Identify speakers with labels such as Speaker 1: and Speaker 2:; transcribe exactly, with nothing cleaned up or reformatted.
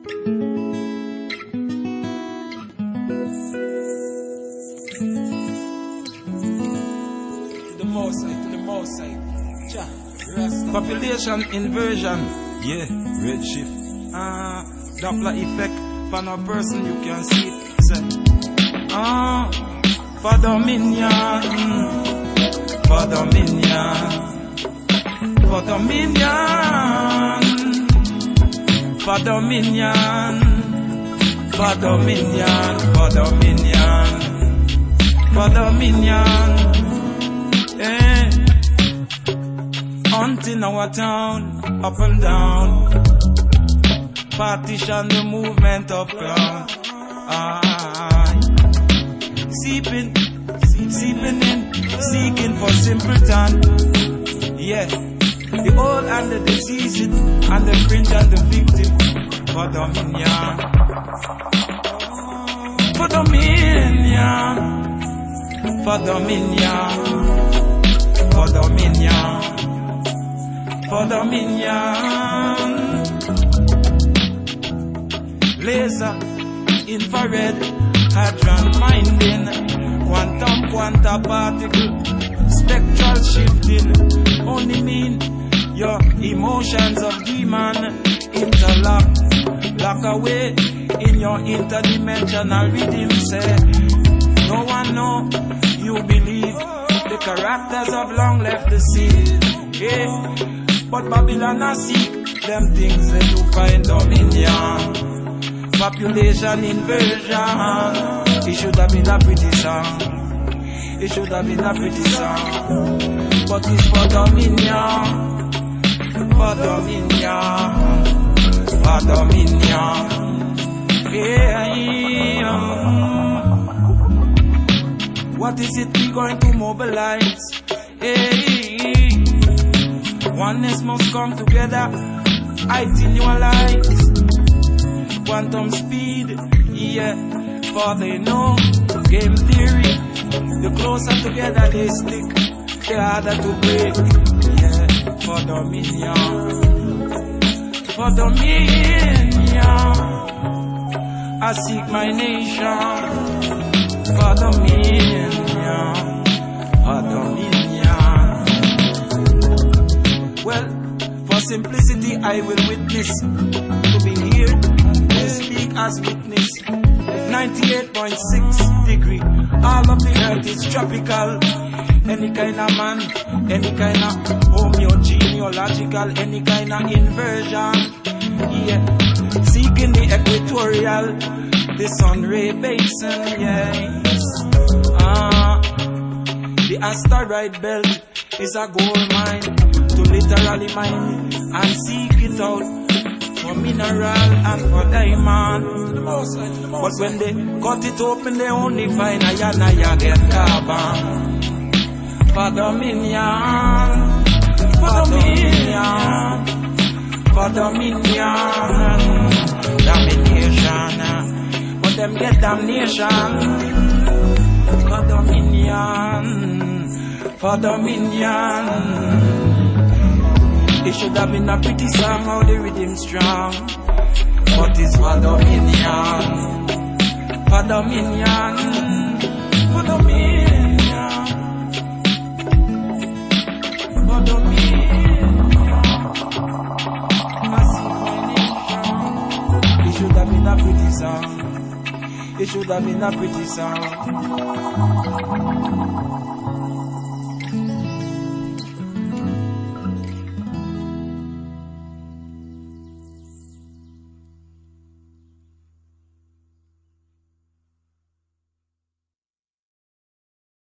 Speaker 1: The most side, to the most side. Population inversion.
Speaker 2: Yeah, red shift.
Speaker 1: Ah, Doppler effect. For no person you can see it. Say, ah, for dominion, for dominion, for dominion, for dominion, for dominion, for dominion, for dominion. Eh, hunting our town, up and down. Partition the movement of ground. Ah, seeping, seeping in, seeking for simpleton. Yeah, the old and the diseased, and the fringe and the victim. For dominion, for dominion, for dominion, for dominion, for dominion. Laser, infrared, hadron finding, quantum, quanta particle, spectral shifting, only mean your emotions of demon interlock, lock away in your interdimensional rhythm. Say, no one know, you believe, the characters have long left the scene. Yeah, but Babylon has seek them things that you find dominion. Population inversion. It should have been a pretty song. It should have been a pretty song. But it's for dominion. For dominion. For dominion. Yeah, yeah. What is it we going to mobilize? Hey, oneness must come together. I light. Quantum speed, yeah, for they know game theory. The closer together they stick, the harder to break. Yeah, for dominion, for dominion, I seek my nation. For dominion, for dominion. Well, for simplicity I will witness to be here. Speak as witness. ninety-eight point six degree. All of the earth is tropical. Any kind of man, any kind of homeogenealogical, any kind of inversion. Yeah, seeking the equatorial, the sun ray basin. Yes. Ah, the asteroid belt is a gold mine to literally mine it and seek it out. For mineral and for diamond. But when they cut it open, they only find iron and get carbon. For dominion, for dominion, for dominion, domination. But them get damnation. For dominion, for dominion. It should have been a pretty song, how the rhythm strong. But it's for dominion, for dominion, for dominion, for dominion. It should have been a pretty song. It should have been a pretty song.